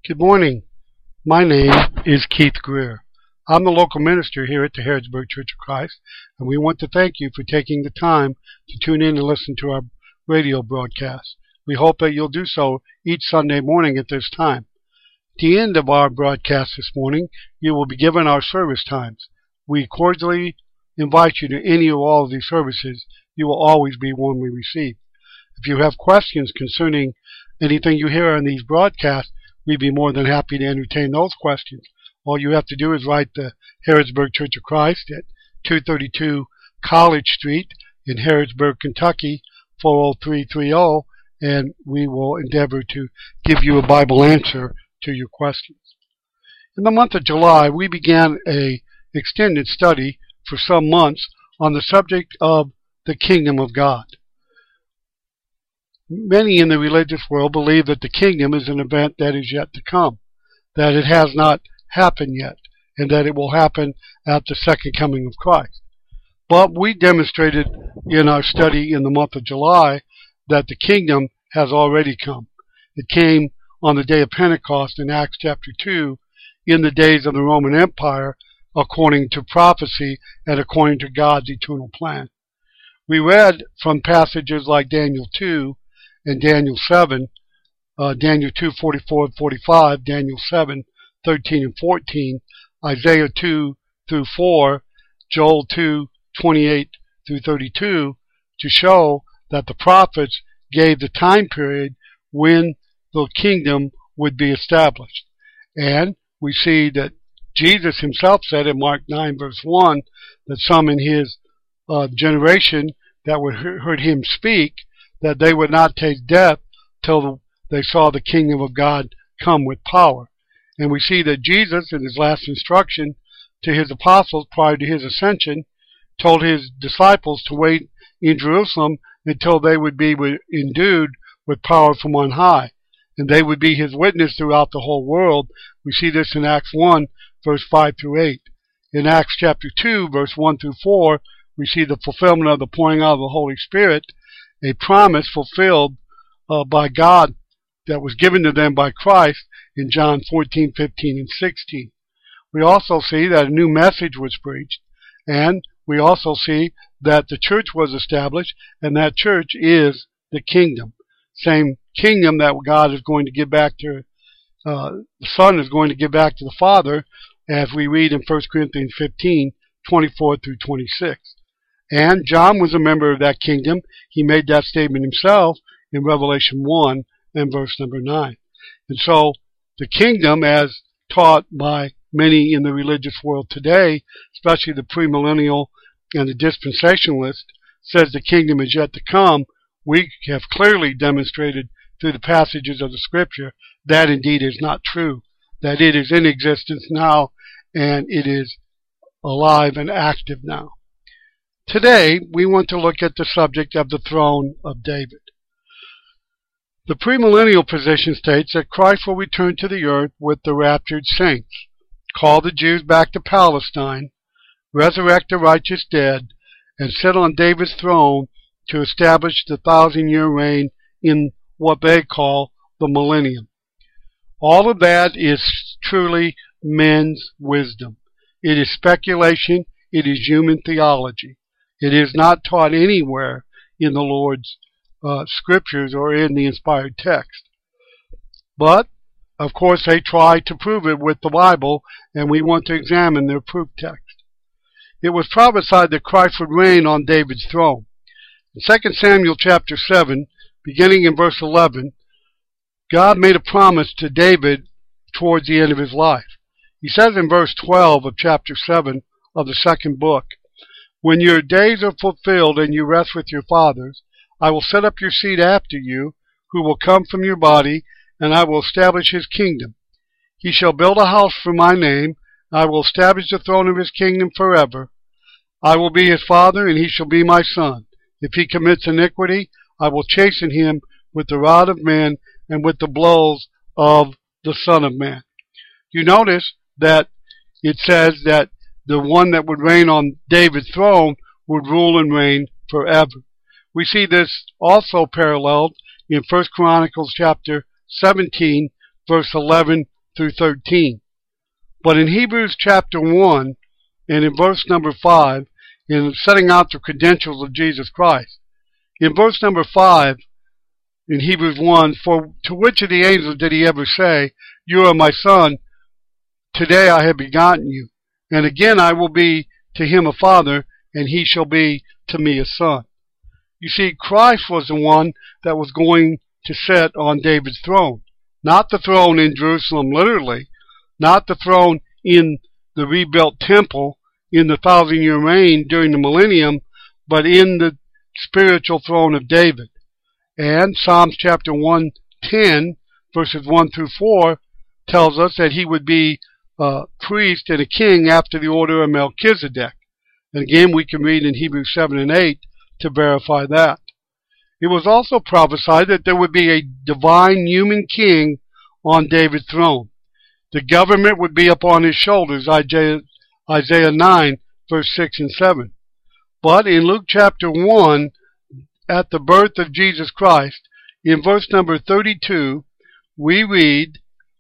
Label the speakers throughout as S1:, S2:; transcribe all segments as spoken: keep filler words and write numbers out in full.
S1: Good morning. My name is Keith Greer. I'm the local minister here at the Harrodsburg Church of Christ, and we want to thank you for taking the time to tune in and listen to our radio broadcast. We hope that you'll do so each Sunday morning at this time. At the end of our broadcast this morning, you will be given our service times. We cordially invite you to any or all of these services. You will always be warmly received. If you have questions concerning anything you hear on these broadcasts, we'd be more than happy to entertain those questions. All you have to do is write the Harrodsburg Church of Christ at two thirty-two College Street in Harrodsburg, Kentucky, four oh three three oh, and we will endeavor to give you a Bible answer to your questions. In the month of July, we began a extended study for some months on the subject of the kingdom of God. Many in the religious world believe that the kingdom is an event that is yet to come, that it has not happened yet, and that it will happen at the second coming of Christ. But we demonstrated in our study in the month of July that the kingdom has already come. It came on the day of Pentecost in Acts chapter two, in the days of the Roman Empire, according to prophecy and according to God's eternal plan. We read from passages like Daniel two and Daniel seven, uh, Daniel two, forty-four and forty-five, Daniel seven, thirteen and fourteen, Isaiah two through four, Joel two, twenty-eight through thirty-two, to show that the prophets gave the time period when the kingdom would be established. And we see that Jesus himself said in Mark nine verse one that some in his uh, generation that would he- heard him speak, that they would not taste death till they saw the kingdom of God come with power. And we see that Jesus, in his last instruction to his apostles prior to his ascension, told his disciples to wait in Jerusalem until they would be endued with power from on high, and they would be his witness throughout the whole world. We see this in Acts one, verse five through eight. In Acts chapter two, verse one through four, we see the fulfillment of the pouring out of the Holy Spirit, a promise fulfilled uh, by God that was given to them by Christ in John fourteen, fifteen, and sixteen. We also see that a new message was preached, and we also see that the church was established, and that church is the kingdom. Same kingdom that God is going to give back to, uh, the Son is going to give back to the Father, as we read in First Corinthians fifteen, twenty-four through twenty-six. And John was a member of that kingdom. He made that statement himself in Revelation one and verse number nine. And so the kingdom, as taught by many in the religious world today, especially the premillennial and the dispensationalist, says the kingdom is yet to come. We have clearly demonstrated through the passages of the scripture that indeed is not true, that it is in existence now and it is alive and active now. Today, we want to look at the subject of the throne of David. The premillennial position states that Christ will return to the earth with the raptured saints, call the Jews back to Palestine, resurrect the righteous dead, and sit on David's throne to establish the thousand-year reign in what they call the millennium. All of that is truly men's wisdom. It is speculation. It is human theology. It is not taught anywhere in the Lord's uh, scriptures or in the inspired text. But, of course, they try to prove it with the Bible, and we want to examine their proof text. It was prophesied that Christ would reign on David's throne. In Second Samuel chapter seven, beginning in verse eleven, God made a promise to David towards the end of his life. He says in verse twelve of chapter seven of the second book, "When your days are fulfilled and you rest with your fathers, I will set up your seed after you, who will come from your body, and I will establish his kingdom. He shall build a house for my name, and I will establish the throne of his kingdom forever. I will be his father, and he shall be my son. If he commits iniquity, I will chasten him with the rod of men and with the blows of the Son of Man." You notice that it says that the one that would reign on David's throne would rule and reign forever. We see this also paralleled in First Chronicles chapter seventeen, verse eleven through thirteen. But in Hebrews chapter one, and in verse number five, in setting out the credentials of Jesus Christ, in verse number five, in Hebrews one, for to which of the angels did he ever say, you are my son, today I have begotten you, and again I will be to him a father, and he shall be to me a son. You see, Christ was the one that was going to sit on David's throne. Not the throne in Jerusalem literally, not the throne in the rebuilt temple in the thousand year reign during the millennium, but in the spiritual throne of David. And Psalms chapter one ten, verses one through four, tells us that he would be a priest and a king after the order of Melchizedek. And again, we can read in Hebrews seven and eight to verify that. It was also prophesied that there would be a divine human king on David's throne. The government would be upon his shoulders, Isaiah, Isaiah nine, verse six and seven. But in Luke chapter one, at the birth of Jesus Christ, in verse number thirty-two, we read,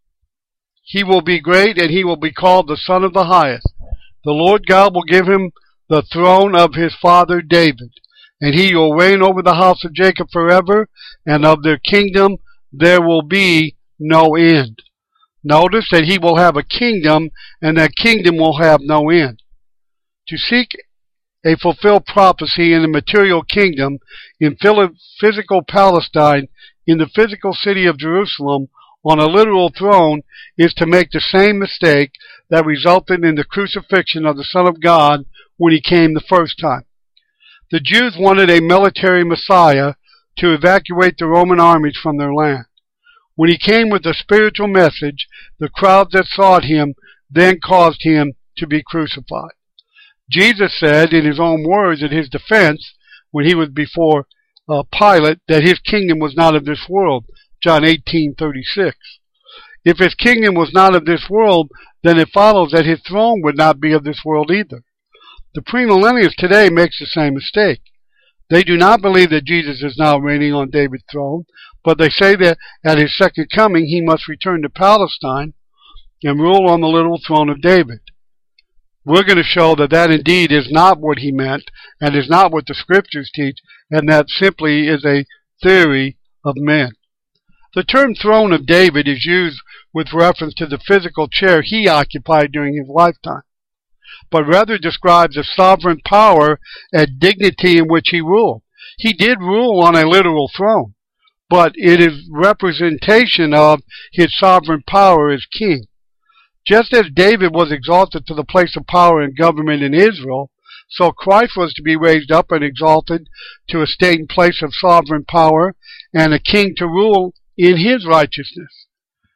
S1: he will be great, and he will be called the Son of the Highest. The Lord God will give him the throne of his father David, and he will reign over the house of Jacob forever, and of their kingdom there will be no end. Notice that he will have a kingdom, and that kingdom will have no end. To seek a fulfilled prophecy in the material kingdom, in physical Palestine, in the physical city of Jerusalem, on a literal throne, is to make the same mistake that resulted in the crucifixion of the Son of God when he came the first time. The Jews wanted a military Messiah to evacuate the Roman armies from their land. When he came with a spiritual message, the crowd that sought him then caused him to be crucified. Jesus said in his own words in his defense, when he was before uh, Pilate, that his kingdom was not of this world, John eighteen thirty-six. If his kingdom was not of this world, then it follows that his throne would not be of this world either. The premillennialists today makes the same mistake. They do not believe that Jesus is now reigning on David's throne, but they say that at his second coming he must return to Palestine and rule on the little throne of David. We're going to show that that indeed is not what he meant, and is not what the scriptures teach, and that simply is a theory of men. The term throne of David is used with reference to the physical chair he occupied during his lifetime, but rather describes the sovereign power and dignity in which he ruled. He did rule on a literal throne, but it is representation of his sovereign power as king. Just as David was exalted to the place of power and government in Israel, so Christ was to be raised up and exalted to a state and place of sovereign power and a king to rule in his righteousness.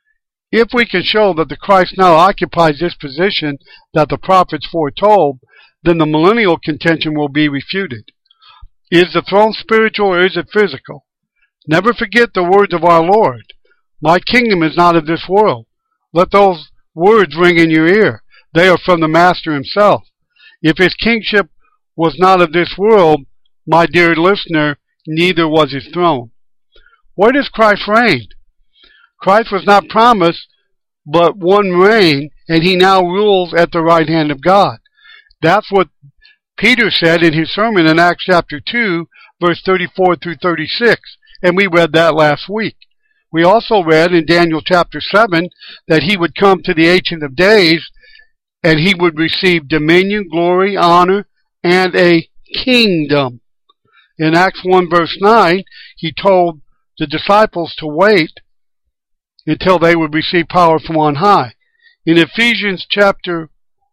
S1: If we can show that the Christ now occupies this position that the prophets foretold, then the millennial contention will be refuted. Is the throne spiritual or is it physical? Never forget the words of our Lord. My kingdom is not of this world. Let those words ring in your ear. They are from the Master himself. If his kingship was not of this world, my dear listener, neither was his throne. Where does Christ reign? Christ was not promised but one reign, and he now rules at the right hand of God. That's what Peter said in his sermon in Acts chapter two, verse thirty-four through thirty-six, and we read that last week. We also read in Daniel chapter seven that he would come to the Ancient of Days, and he would receive dominion, glory, honor, and a kingdom. In Acts one verse nine, he told the disciples to wait until they would receive power from on high. In Ephesians chapter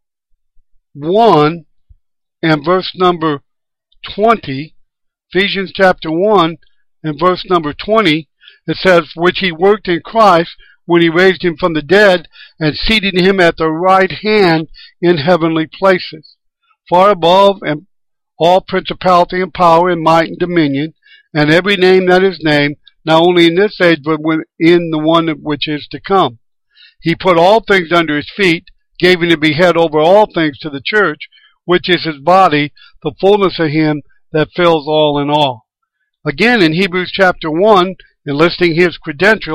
S1: one and verse number twenty, Ephesians chapter one and verse number twenty, it says, which he worked in Christ when he raised him from the dead and seated him at the right hand in heavenly places, far above and all principality and power and might and dominion, and every name that is named, not only in this age, but in the one which is to come. He put all things under his feet, gave him to be head over all things to the church, which is his body, the fullness of him that fills all in all. Again, in Hebrews chapter one, enlisting his credentials,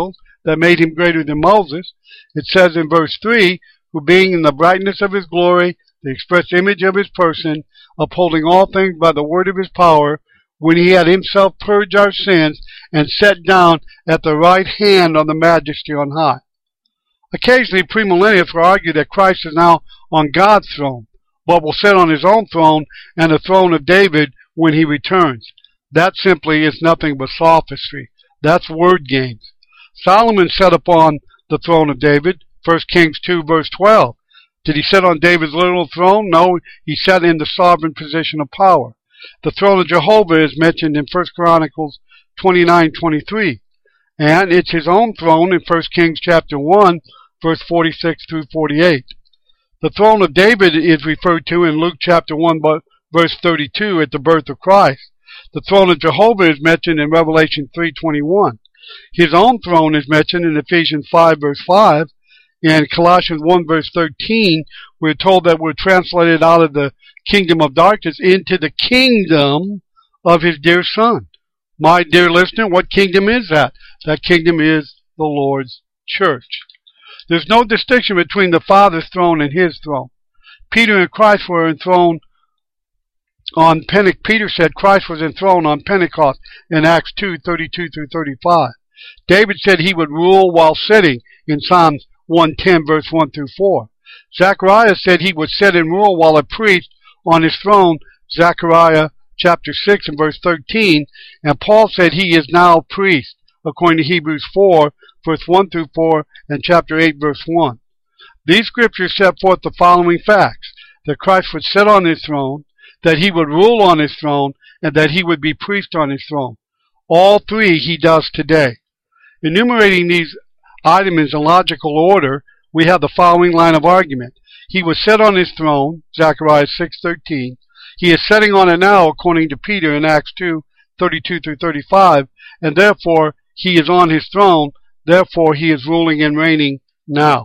S1: that made him greater than Moses. It says in verse three, who being in the brightness of his glory, the express image of his person, upholding all things by the word of his power, when he had himself purged our sins, and sat down at the right hand of the majesty on high. Occasionally, premillennialists will argue that Christ is now on God's throne, but will sit on his own throne and the throne of David when he returns. That simply is nothing but sophistry. That's word games. Solomon sat upon the throne of David, First Kings two, verse twelve. Did he sit on David's literal throne? No, he sat in the sovereign position of power. The throne of Jehovah is mentioned in First Chronicles twenty-nine, twenty-three. And it's his own throne in First Kings chapter one, verse forty-six through forty-eight. The throne of David is referred to in Luke chapter one, verse thirty-two at the birth of Christ. The throne of Jehovah is mentioned in Revelation three, twenty-one. His own throne is mentioned in Ephesians five, verse five. In Colossians one, verse thirteen, we're told that we're translated out of the kingdom of darkness into the kingdom of his dear Son. My dear listener, what kingdom is that? That kingdom is the Lord's church. There's no distinction between the Father's throne and his throne. Peter and Christ were enthroned on Pentecost. Peter said Christ was enthroned on Pentecost in Acts two, thirty-two through thirty-five. David said he would rule while sitting in Psalms one ten, verse one through four. Zechariah said he would sit and rule while a priest on his throne, Zechariah chapter six and verse thirteen. And Paul said he is now priest, according to Hebrews four, verse one through four, and chapter eight, verse one. These scriptures set forth the following facts: that Christ would sit on his throne, that he would rule on his throne, and that he would be priest on his throne. All three he does today. Enumerating these items in logical order, we have the following line of argument. He was set on his throne, Zechariah six thirteen. He is sitting on it now, according to Peter in Acts two, thirty-two through thirty-five, and therefore he is on his throne, therefore he is ruling and reigning now.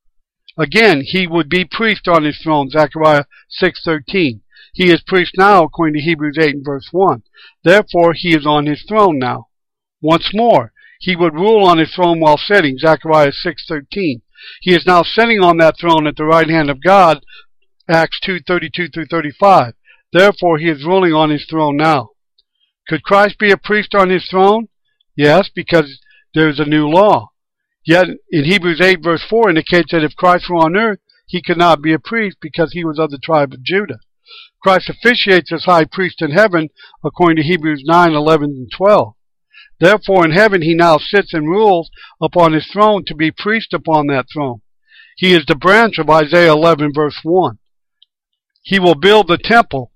S1: Again, he would be priest on his throne, Zechariah six thirteen. He is priest now, according to Hebrews eight and verse one. Therefore he is on his throne now. Once more, he would rule on his throne while sitting, Zechariah six thirteen. He is now sitting on that throne at the right hand of God, Acts two, thirty-two through thirty-five. Therefore he is ruling on his throne now. Could Christ be a priest on his throne? Yes, because there is a new law. Yet in Hebrews eight verse four indicates that if Christ were on earth, he could not be a priest because he was of the tribe of Judah. Christ officiates as high priest in heaven, according to Hebrews nine, eleven, and twelve. Therefore in heaven he now sits and rules upon his throne to be priest upon that throne. He is the branch of Isaiah eleven verse one. He will build the temple.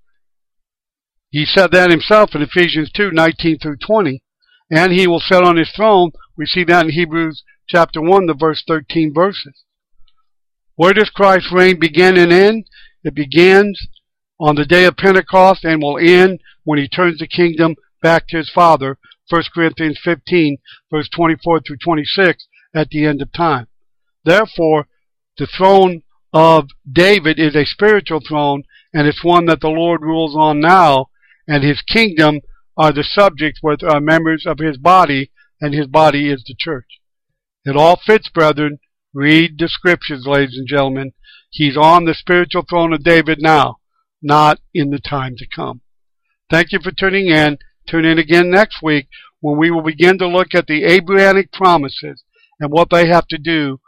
S1: He said that himself in Ephesians two, nineteen through twenty. And he will sit on his throne. We see that in Hebrews chapter one, the verse thirteen verses. Where does Christ's reign begin and end? It begins on the day of Pentecost and will end when he turns the kingdom back to his Father, First Corinthians fifteen, verse twenty-four through twenty-six, at the end of time. Therefore, the throne of David is a spiritual throne, and it's one that the Lord rules on now, and his kingdom are the subjects which are members of his body, and his body is the church. It all fits, brethren. Read the scriptures, ladies and gentlemen. He's on the spiritual throne of David now, not in the time to come. Thank you for tuning in. Tune in again next week when we will begin to look at the Abrahamic promises and what they have to do